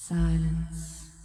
Silence.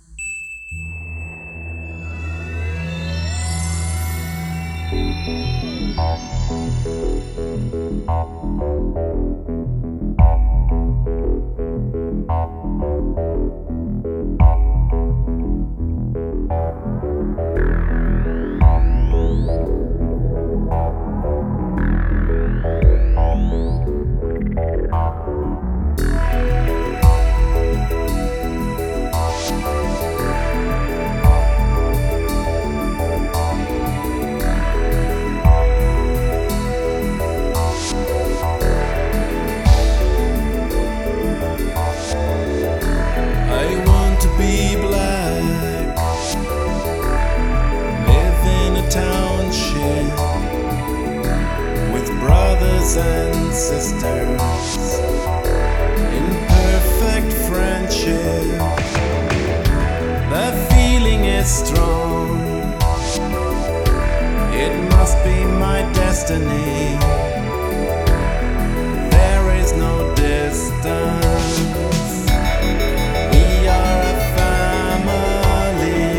And sisters in perfect friendship. The feeling is strong. It must be my destiny. There is no distance. We are a family.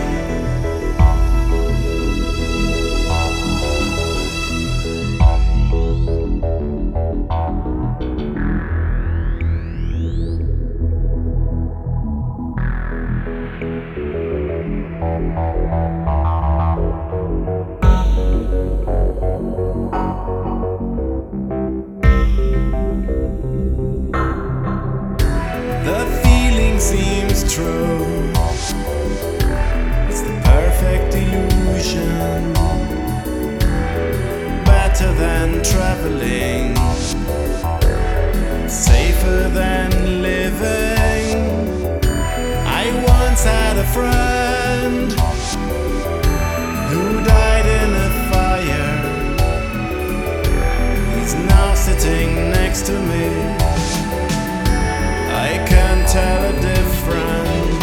The feeling seems true. It's the perfect illusion. Better than traveling, safer than living. I once had a friend who died in a fire. He's now sitting next to me. I can't tell a difference.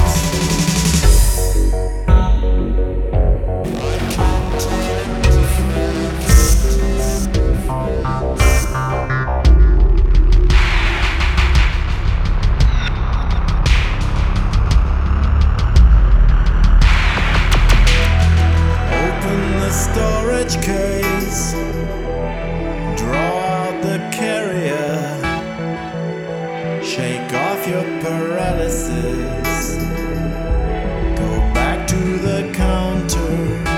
Open the storage case, draw out the carrier, shake off your paralysis, go back to the counter,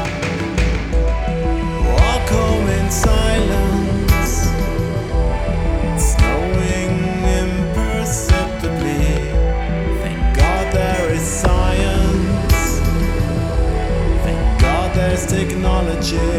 walk home in silence. It's snowing imperceptibly. Thank God there is science. Thank God there's technology.